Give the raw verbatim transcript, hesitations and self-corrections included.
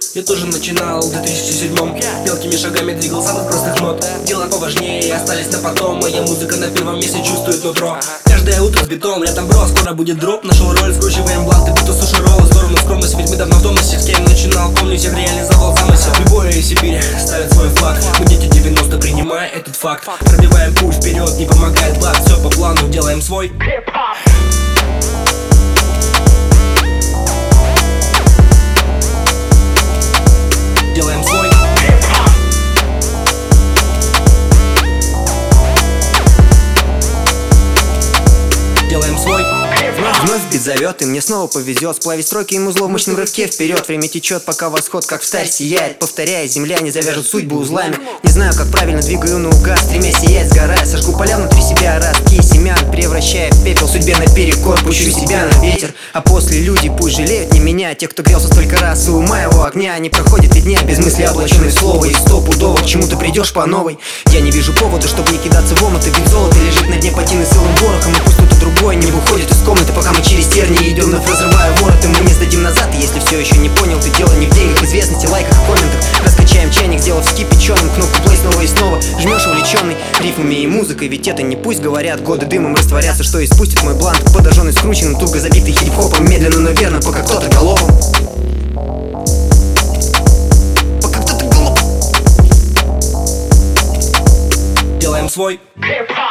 Я тоже начинал в две тысячи седьмом. Мелкими шагами двигал самых простых нот. Дела поважнее остались на потом. Моя музыка на первом месте чувствует нутро. Каждое утро с битом, рядом бро, скоро будет дроп. Нашел роль, скручиваем бланты, биту суши ролл. В сторону скромность, ведь мы давно в тонусе. С кем начинал, помню, всех реализовал замысел. Любое из Сибири ставит свой флаг. Мы дети девяностых, принимая этот факт. Пробиваем путь вперед, не помогает блат. Все по плану, делаем свой. Делаем свой. Делаем свой. Вновь бит зовет, и мне снова повезет сплавить строки ему зло в мощном рывке вперед. Время течет, пока восход как встарь сияет. Повторяя, земля не завяжет судьбу узлами. Не знаю, как правильно двигаю наугад, стремясь сиять, сгорая. Сожгу поля внутри себя, ростки семян, превращая в пепел. Судьбе наперекор, пущу себя на ветер. А после люди пусть жалеют не меня. Тех, кто грелся столько раз у моего огня. Не проходит и дня без мысли, облаченной в слово. И стопудово к чему-то придешь по новой. Я не вижу повода, чтобы не кидаться в омуты. Ведь золото лежит на дне патины с илым ворохом. И пусть кто-то другой не выходит из комнаты, пока мы через тернии идем, вновь разрывая вороты. Мы не сдадим назад, и если все еще не понял, ты дело не в деньгах, известности, лайках и комментах. Раскачаем чайник, сделав скипяченым, кнопку плей снова и снова. Жмешь увлеченный рифмами и музыкой, ведь это не пусть говорят. Годы дымом растворятся, что испустит мой бланк. Подожженный, скрученным, туго забитый хип-хопом. Медленно, но верно, пока кто-то галопом. Пока кто-то галопом. Делаем свой.